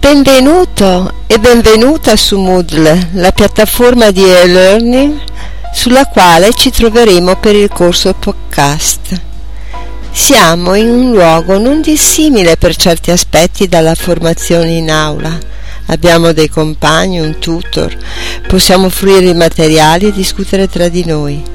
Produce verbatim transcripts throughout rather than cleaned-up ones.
Benvenuto e benvenuta su Moodle, la piattaforma di e-learning sulla quale ci troveremo per il corso podcast. Siamo in un luogo non dissimile per certi aspetti dalla formazione in aula. Abbiamo dei compagni, un tutor, possiamo fruire i materiali e discutere tra di noi.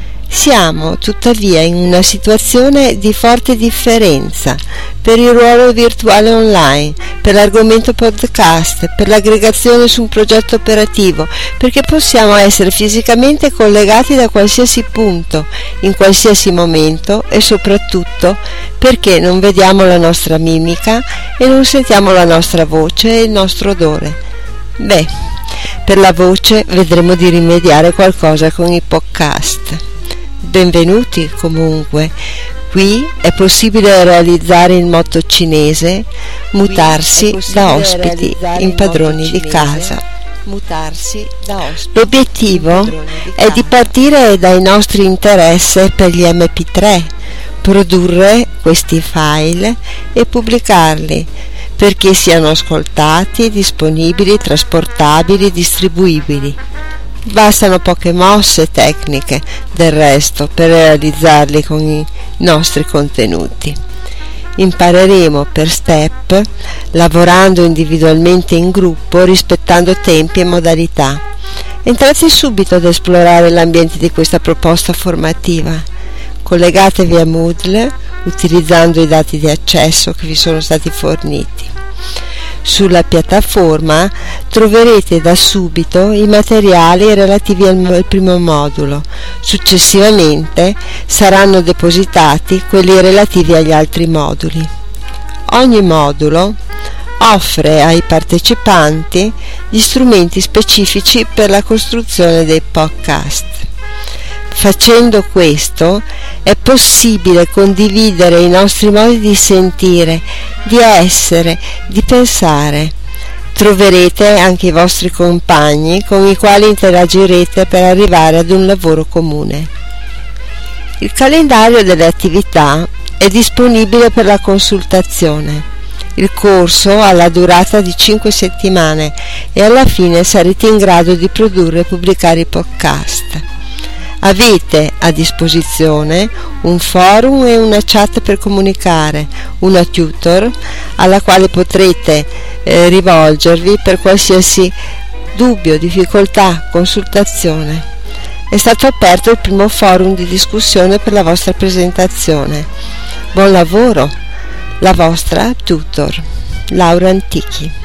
Siamo tuttavia in una situazione di forte differenza per il ruolo virtuale online, per l'argomento podcast, per l'aggregazione su un progetto operativo, perché possiamo essere fisicamente collegati da qualsiasi punto, in qualsiasi momento e soprattutto perché non vediamo la nostra mimica e non sentiamo la nostra voce e il nostro odore. Beh, per la voce vedremo di rimediare qualcosa con i podcast. Benvenuti comunque. Qui è possibile realizzare il motto cinese mutarsi da ospiti in padroni di casa. Mutarsi da ospiti. L'obiettivo è di partire dai nostri interessi per gli emme pi tre, produrre questi file e pubblicarli perché siano ascoltati, disponibili, trasportabili, distribuibili. Bastano poche mosse tecniche del resto per realizzarli con i nostri contenuti. Impareremo per step, lavorando individualmente in gruppo, rispettando tempi e modalità. Entrate subito ad esplorare l'ambiente di questa proposta formativa. Collegatevi a Moodle utilizzando i dati di accesso che vi sono stati forniti. Sulla piattaforma troverete da subito i materiali relativi al primo modulo. Successivamente saranno depositati quelli relativi agli altri moduli. Ogni modulo offre ai partecipanti gli strumenti specifici per la costruzione dei podcast. Facendo questo è possibile condividere i nostri modi di sentire, di essere, di pensare. Troverete anche i vostri compagni con i quali interagirete per arrivare ad un lavoro comune. Il calendario delle attività è disponibile per la consultazione. Il corso ha la durata di cinque settimane e alla fine sarete in grado di produrre e pubblicare i podcast. Avete a disposizione un forum e una chat per comunicare, una tutor alla quale potrete eh, rivolgervi per qualsiasi dubbio, difficoltà, consultazione. È stato aperto il primo forum di discussione per la vostra presentazione. Buon lavoro, la vostra tutor, Laura Antichi.